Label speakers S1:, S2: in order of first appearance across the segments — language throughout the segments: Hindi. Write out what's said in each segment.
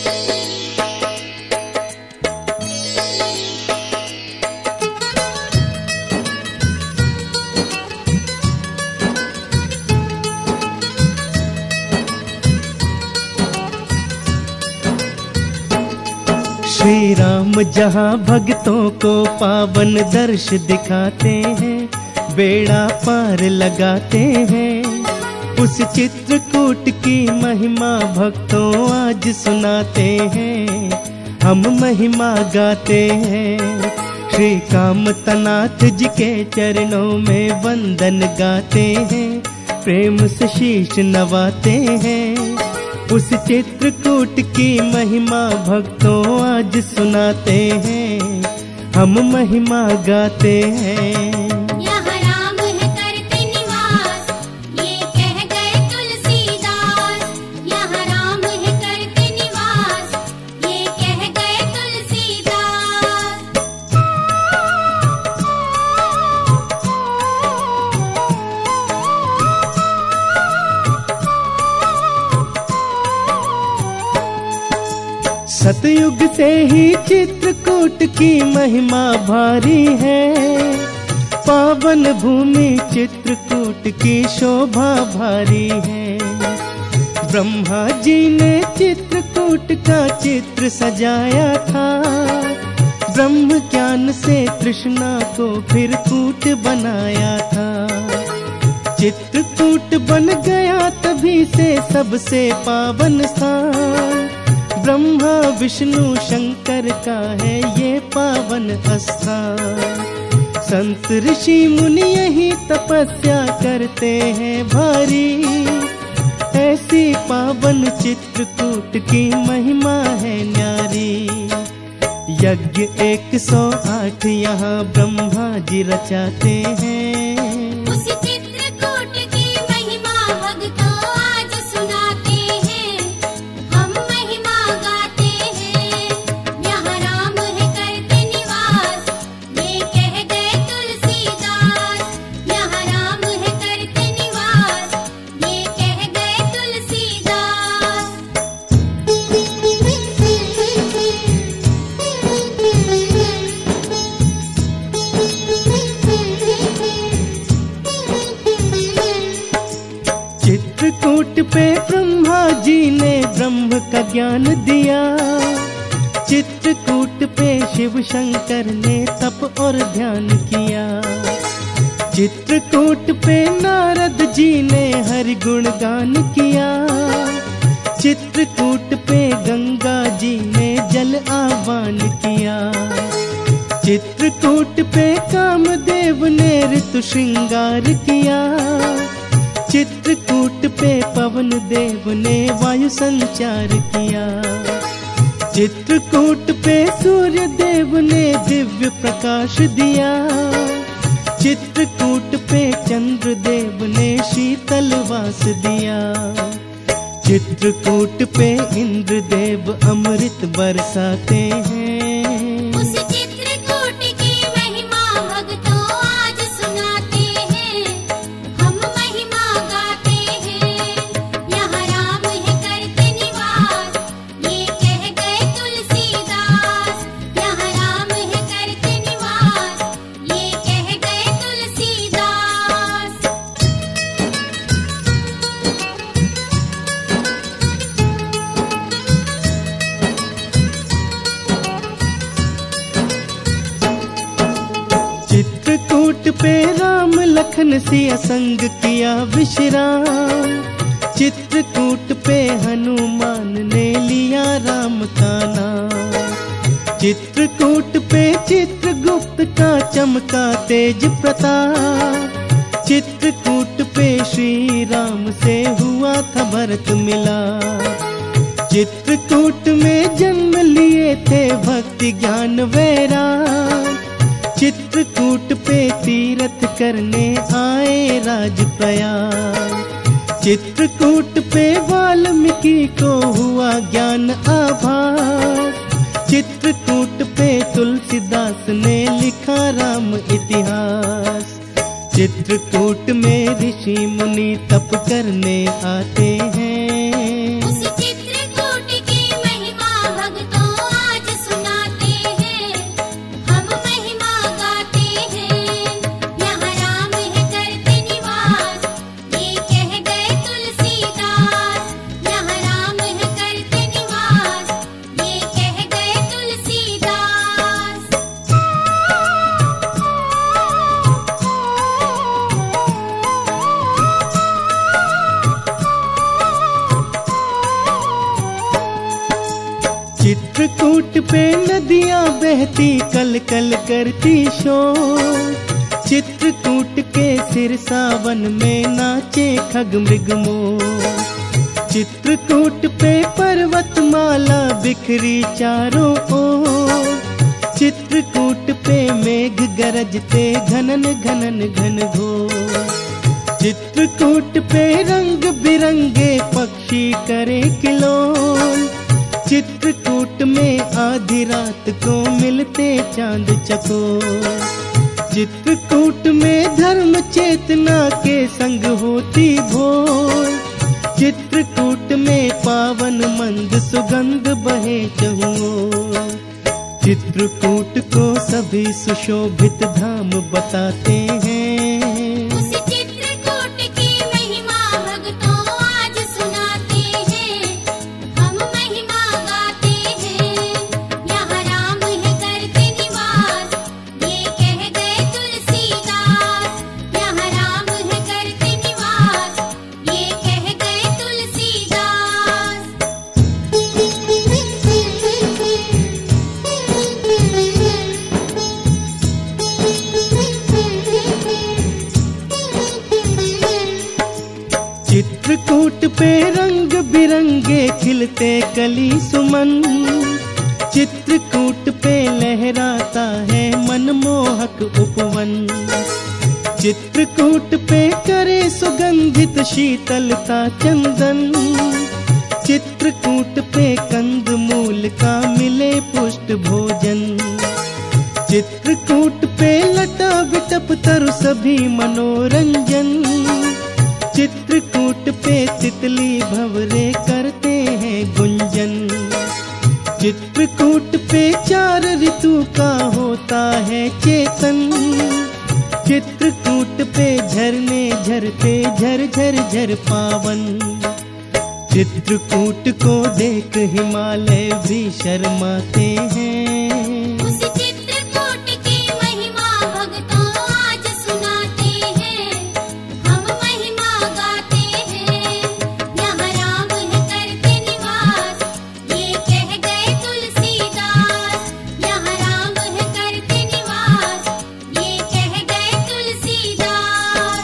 S1: श्री राम जहाँ भक्तों को पावन दर्श दिखाते हैं, बेड़ा पार लगाते हैं, उस चित्रकूट की महिमा भक्तों आज सुनाते हैं। हम महिमा गाते हैं, श्री कामतनाथ जी के चरणों में वंदन गाते हैं, प्रेम से शीश नवाते हैं। उस चित्रकूट की महिमा भक्तों आज सुनाते हैं, हम महिमा गाते हैं।
S2: यहाँ राम है करते निवास, ये कह गए तुलसीदास। यहाँ राम है करते निवास, ये कह गए तुलसीदास।
S1: सतयुग से ही चित्रकूट की महिमा भारी है, पावन भूमि चित्रकूट की शोभा भारी है। ब्रह्मा जी ने चित्रकूट का चित्र सजाया था, ब्रह्म ज्ञान से तृष्णा को फिर कूट बनाया था। चित्रकूट बन गया तभी से सबसे पावन स्थान, ब्रह्मा विष्णु शंकर का है ये पावन स्थान। संत ऋषि मुनि यही तपस्या करते हैं भारी, ऐसी पावन चित्रकूट की महिमा है न्यारी। यज्ञ 108 यहाँ ब्रह्मा जी रचाते हैं,
S2: उस चित्रकूट की महिमा भक्तों आज सुनाते हैं, हम महिमा गाते हैं। यहाँ राम है करते निवास, ये कह गए तुलसीदास। यहाँ राम है करते निवास, ये कह गए तुलसीदास।
S1: चित्रकूट पे ब्रह्मा जी ने ब्रह्म का ज्ञान दिया, चित्रकूट पे शिव शंकर ने तप और ध्यान किया। चित्रकूट पे नारद जी ने हरि गुण गान किया, चित्रकूट पे गंगा जी ने जल आह्वान किया। चित्रकूट पे कामदेव ने ऋतु श्रृंगार किया, चित्रकूट पे पवन देव ने वायु संचार किया। चित्रकूट पे सूर्य देव ने दिव्य प्रकाश दिया, चित्रकूट पे चंद्र देव ने शीतल वास दिया। चित्रकूट पे इंद्र देव अमृत बरसाते हैं,
S2: उस चित्रकूट की महिमा भक्तों आज सुनाते हैं, हम महिमा गाते हैं। यहाँ राम है करते निवास, ये कह गए तुलसीदास। यहाँ राम है करते निवास, ये कह गए तुलसीदास।
S1: चित्रकूट पे राम लखन सिया संग किया विश्राम, चित्रकूट पे हनुमान ने लिया राम का नाम। चित्रकूट पे चित्रगुप्त का चमका तेज प्रताप, चित्रकूट पे श्री राम से हुआ था भरत मिलाप। चित्रकूट में जन्म लिए थे भक्ति ज्ञान वैराग, चित्रकूट पे तीर्थ करने आए राजप्रयाग। चित्रकूट पे वाल्मीकि को हुआ ज्ञान आभास, चित्रकूट पे तुलसीदास ने लिखा राम इतिहास। चित्रकूट में ऋषि मुनि तप करने आते हैं,
S2: उस चित्रकूट की महिमा
S1: चित्रकूट पे नदियां बहती कल कल करती शोर। चित्रकूट के सिरसावन में नाचे खग मृग मोर। चित्रकूट पे पर्वतमाला बिखरी चारों ओर। चित्रकूट पे मेघ गरजते घनन घनन घन घोर। चित्रकूट पे रंग बिरंगे पक्षी करे किलोल। चित्रकूट में आधी रात को मिलते चांद चकोर। चित्रकूट में धर्म चेतना के संग होती भोर। चित्रकूट में पावन मंद सुगंध बहे चहुओर। चित्रकूट को सभी सुशोभित धाम बताते हैं।
S2: उस चित्रकूट की महिमा भक्तों आज सुनाते हैं। हम महिमा गाते हैं। यहाँ राम है करते निवास, ये कह गए तुलसीदास। यहाँ राम है करते निवास, ये कह गए तुलसीदास।
S1: चित्रकूट पे रंग बिरंगे खिलते कली सुमन। चित्रकूट पे लहराता है मनमोहक उपवन। चित्रकूट पे करे सुगंधित शीतलता चंदन। चित्रकूट पे कंद मूल का मिले पुष्ट भोजन। चित्रकूट पे लटा बिटप तरु सभी मनोरंजन। चित्रकूट पे तितली भंवरे करते हैं गुंजन। चित्रकूट पे 4 ऋतु का होता है चेतन। चित्रकूट पे झरने झरते झर झर झर पावन। चित्रकूट को देख हिमालय भी शर्माते हैं।
S2: उस चित्रकूट की महिमा भक्तों आज सुनाते हैं। हम महिमा गाते हैं। यहाँ राम है करते निवास, ये कह गए तुलसीदास। यहाँ राम है करते निवास, ये कह गए तुलसीदास।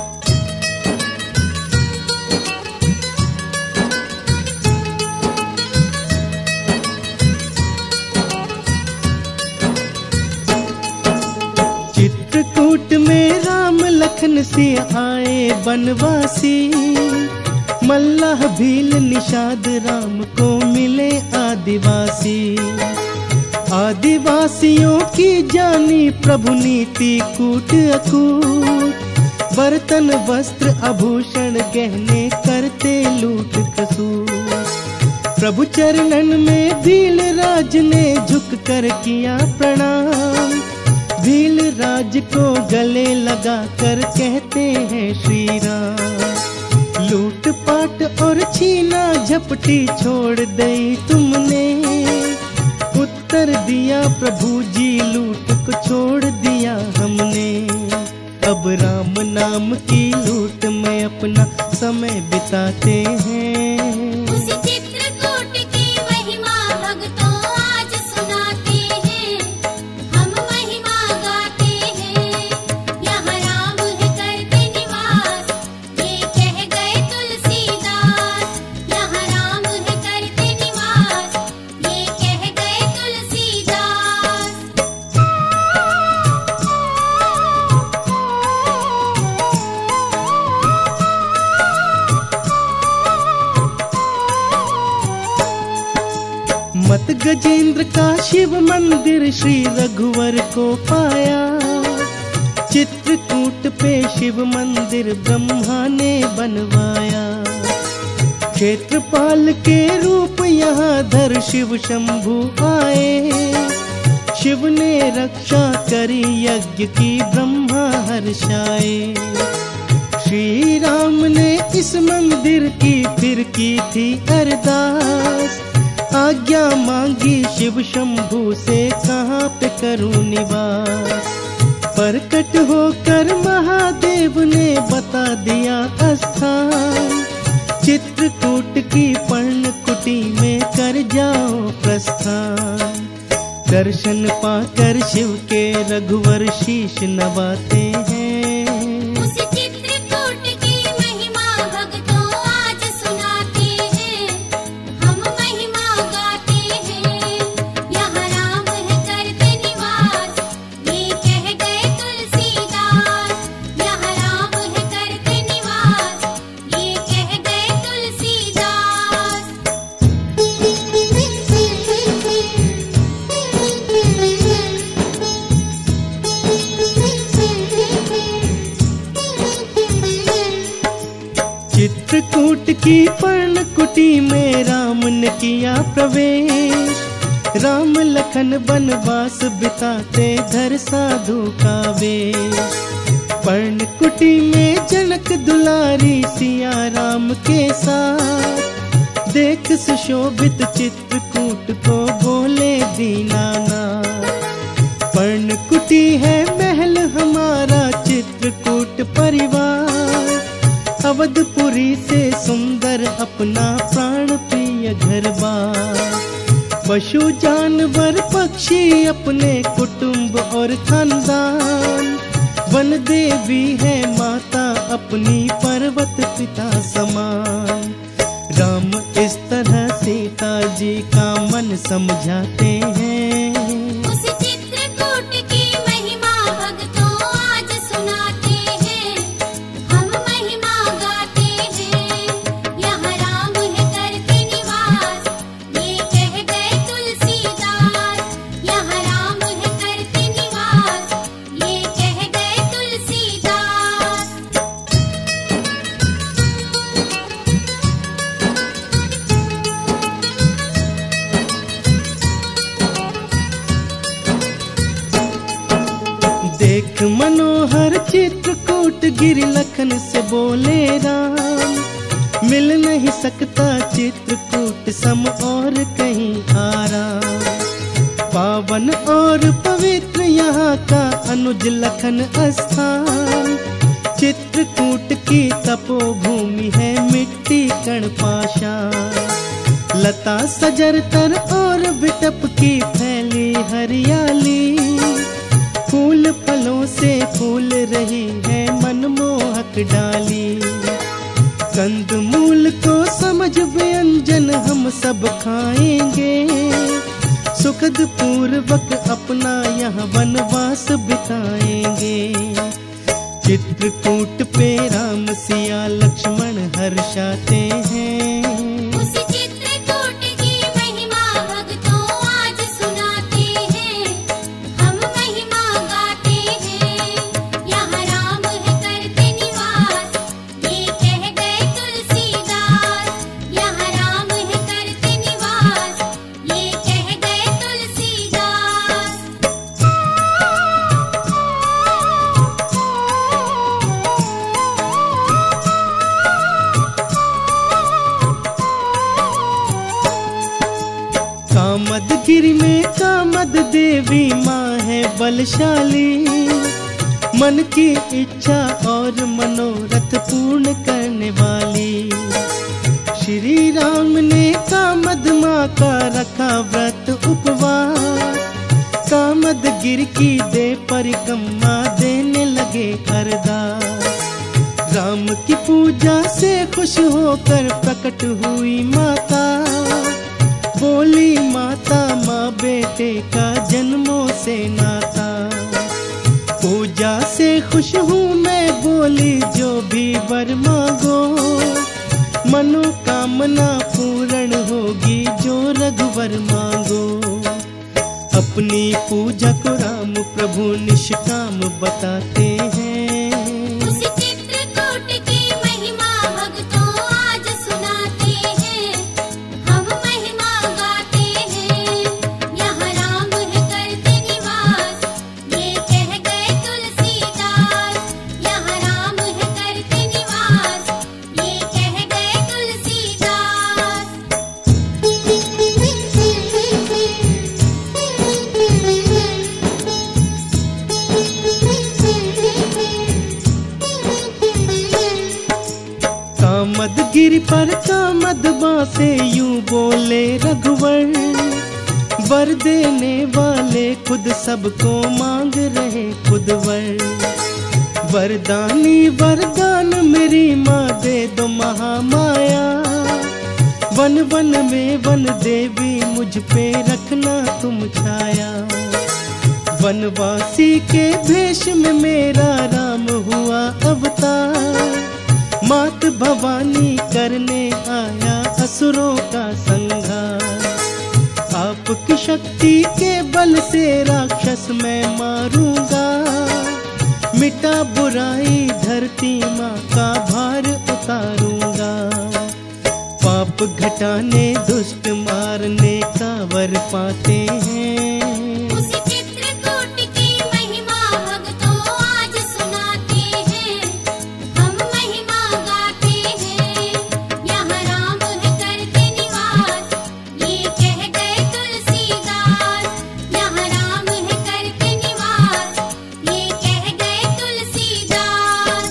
S1: चित्रकूट में राम लखन से आए बनवासी। मल्लाह भील निषाद राम को मिले आदिवासी। आदिवासियों की जानी प्रभु नीति कूट अकूट। बर्तन वस्त्र आभूषण गहने करते लूट खसूट। प्रभु चरणन में भील राज ने झुक कर किया प्रणाम। भील राज को गले लगा कर कहते हैं श्री राम। लूट पाट और छीना झपटी छोड़ दई तुमने। उत्तर दिया प्रभु जी लूट को छोड़ दिया हमने। अब राम नाम की लूट में अपना समय बिताते हैं।
S2: उस चित्रकूट की महिमा भक्तों आज सुनाते हैं। हम महिमा गाते हैं। यहाँ राम है करते निवास, ये कह गए तुलसीदास। यहाँ राम है करते निवास, ये कह गए तुलसीदास।
S1: मत गजेंद्र का शिव मंदिर श्री रघुवर को पाया। चित्रकूट पे शिव मंदिर ब्रह्मा ने बनवाया। क्षेत्रपाल के रूप यहाँ धर शिव शंभु आए। शिव ने रक्षा करी यज्ञ की ब्रह्मा हर्षाए। श्री राम ने इस मंदिर की फिर की थी अरदास। आज्ञा मांगी शिव शंभु से कहाँ पे करूं निवास। प्रकट होकर महादेव ने बता दिया स्थान। चित्रकूट की पर्णकुटी में कर जाओ प्रस्थान। दर्शन पाकर शिव के रघुवर शीश नवाते हैं।
S2: उस चित्रकूट की महिमा भक्तों आज सुनाते हैं, हम महिमा गाते हैं। यहाँ राम है करते निवास, ये कह गए तुलसीदास। यहाँ राम है करते निवास, ये कह गए तुलसीदास।
S1: चित्रकूट की पर्णकुटी में राम ने किया प्रवेश। राम लखन वनवास बिताते धर साधु का वेश। पर्णकुटी में जनक दुलारी सिया राम के साथ, देख सुशोभित चित्रकूट को बोले दीनानाथ। पर्णकुटी है महल हमारा चित्रकूट परिवार, अवधपुरी से सुंदर अपना प्राण प्रिय घर बार। पशु जानवर पक्षी अपने कुटुंब और खानदान, वन देवी है माता अपनी पर्वत पिता समान। राम इस तरह सीता जी का मन समझाते हैं।
S2: उस चित्रकूट की महिमा भक्तों आज सुनाते हैं, हम महिमा गाते हैं। यहाँ राम है करते निवास, ये कह गए तुलसीदास। यहाँ राम है करते निवास, ये कह गए तुलसीदास।
S1: देख मनोहर चित्रकूट गिर लखन से बोले राम। मिल नहीं सकता चित्रकूट सम और कहीं आराम। पावन और पवित्र यहाँ का अनुज लखन स्थान। चित्रकूट की तपोभूमि है मिट्टी कण पाषाण। लता सजरतर और बिटप की फैली हरियाली, फूल फलों से फूल रही है मनमोहक डाली। कंद मूल को समझ व्यंजन हम सब खाएंगे, सुखद पूर्वक अपना यहाँ वनवास बिताएंगे। चित्रकूट पे राम सिया लक्ष्मण हर्षाते हैं।
S2: उस चित्रकूट की महिमा भक्तों आज सुनाते हैं, हम महिमा गाते हैं। यहाँ राम है करते निवास, ये कह गए तुलसीदास। यहाँ राम है करते निवास, ये कह गए तुलसीदास।
S1: कामदगिरि में कामद देवी माँ है बलशाली। मन की इच्छा और मनोरथ पूर्ण करने वाली। श्री राम ने कामद माँ का रखा व्रत उपवास। कामदगिरि की दे परिक्रमा देने लगे अरदास। राम की पूजा से खुश होकर प्रकट हुई माता। बोली माता माँ बेटे का जन्मों से नाता। पूजा से खुश हूँ मैं बोली जो भी वर मांगो। मनोकामना पूर्ण होगी जो रघुवर मांगो। अपनी पूजा को राम प्रभु निष्काम बताते हैं।
S2: उस चित्रकूट की महिमा भक्तों आज सुनाते हैं, हम महिमा गाते हैं। यहाँ राम है करते निवास, ये कह गए तुलसीदास। यहाँ राम है करते निवास, ये कह गए तुलसीदास। कामदगिरि पर कामद बासे यूं बोले रघुवर।
S1: वर देने वाले खुद सबको मांग रहे खुद वरदानी वरदान मेरी माँ दे दो महामाया। वन वन में वन देवी मुझ पे रखना तुम छाया। वनवासी के भेष में मेरा राम हुआ अवतार। मात भवानी करने आया असुरों का संहार। आपकी शक्ति के बल से राक्षस मैं मारूंगा। मिटा बुराई धरती माँ का भार उतारूंगा। पाप घटाने दुष्ट मारने का वर पाते हैं।
S2: उस चित्रकूट की महिमा भक्तों आज सुनाते हैं। हम महिमा गाते हैं। यहाँ राम है करते निवास, ये कह गए तुलसीदास। यहाँ राम है करते निवास, ये कह गए तुलसीदास।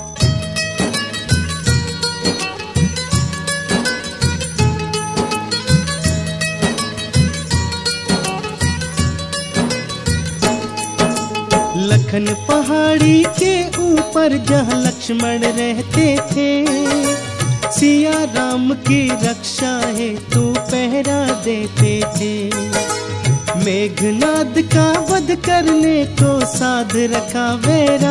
S1: लखन पहाड़ी के ऊपर जहाँ लक्ष्मण रहते थे, सिया राम की रक्षा है तू पहरा देते थे। मेघनाद का वध करने को साध रखा वेरा।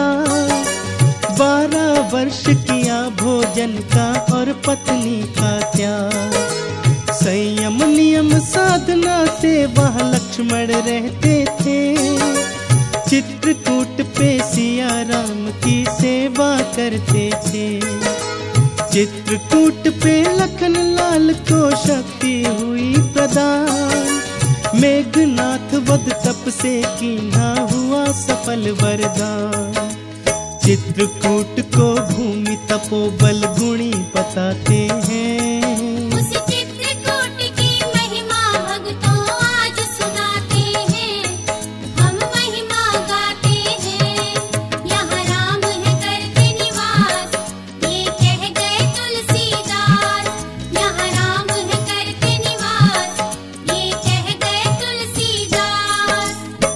S1: 12 वर्ष किया भोजन का और पत्नी का त्याग। संयम नियम साधना से वहाँ लक्ष्मण रहते थे। चित्रकूट पे सिया राम की सेवा करते थे। चित्रकूट पे लखन लाल को शक्ति हुई प्रदान। मेघनाथ वध तप से कीन्हा हुआ सफल वरदान। चित्रकूट को भूमि तपोबल गुणी बताते हैं।
S2: उस चित्रकूट की महिमा भक्तों आज सुनाते हैं। हम महिमा गाते हैं। यहाँ राम है करते निवास, ये कह गए तुलसीदास। यहाँ राम है करते निवास, ये कह गए तुलसीदास।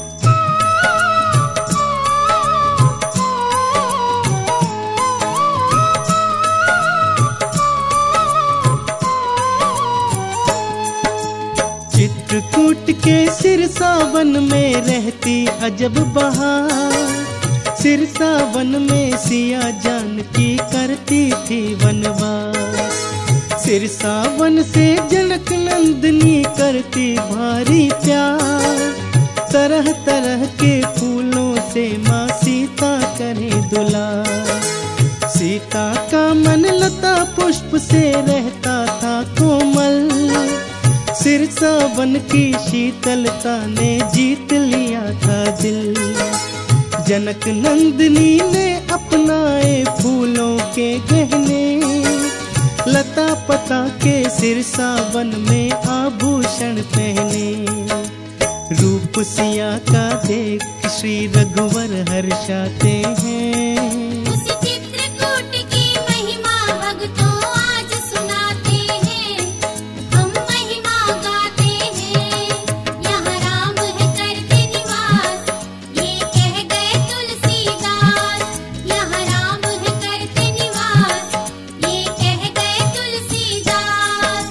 S1: चित्रकूट के सिरसावन में रहती अजब बहार। सिरसावन में सिया जानकी करती थी वनवास। सिरसावन से जनक नंदिनी करती भारी प्यार। तरह तरह के फूलों से माँ सीता करे दुलार। सीता का मन लता पुष्प से रहता था कोमल। सिरसावन की शीतलता ने जीत लिया था दिल। जनक नंदिनी ने अपनाए फूलों के गहने। लता पता के सिरसावन में आभूषण पहने। रूप सिया का देख श्री रघुवर हर्षाते हैं।
S2: उस चित्रकूट की महिमा भक्तों आज सुनाते हैं। हम महिमा गाते हैं। यहाँ राम है करते निवास, ये कह गए तुलसीदास। यहाँ राम है करते निवास, ये कह गए तुलसीदास।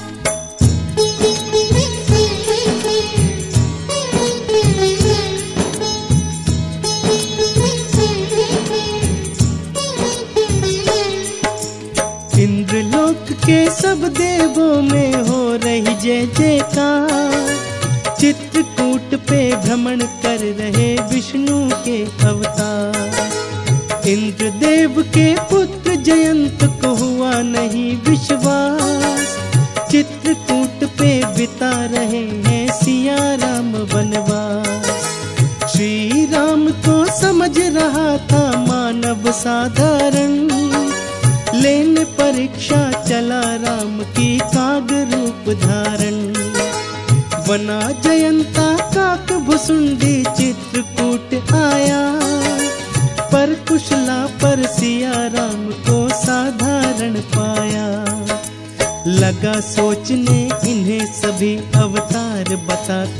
S1: इंद्रलोक के सब देवों में हो रही जय जयकार। चित्रकूट पे भ्रमण कर रहे विष्णु के अवतार। इंद्रदेव के पुत्र जयंत को हुआ नहीं विश्वास। चित्रकूट पे बिता रहे हैं सिया राम वनवास। श्री राम को समझ रहा था मानव साधारण। लेने परीक्षा चला राम की काग रूप धारण। बना जयंता काक भुसुंडी चित्रकूट आया। पर कुशला पर सिया राम को साधारण पाया। लगा सोचने इन्हें सभी अवतार बताते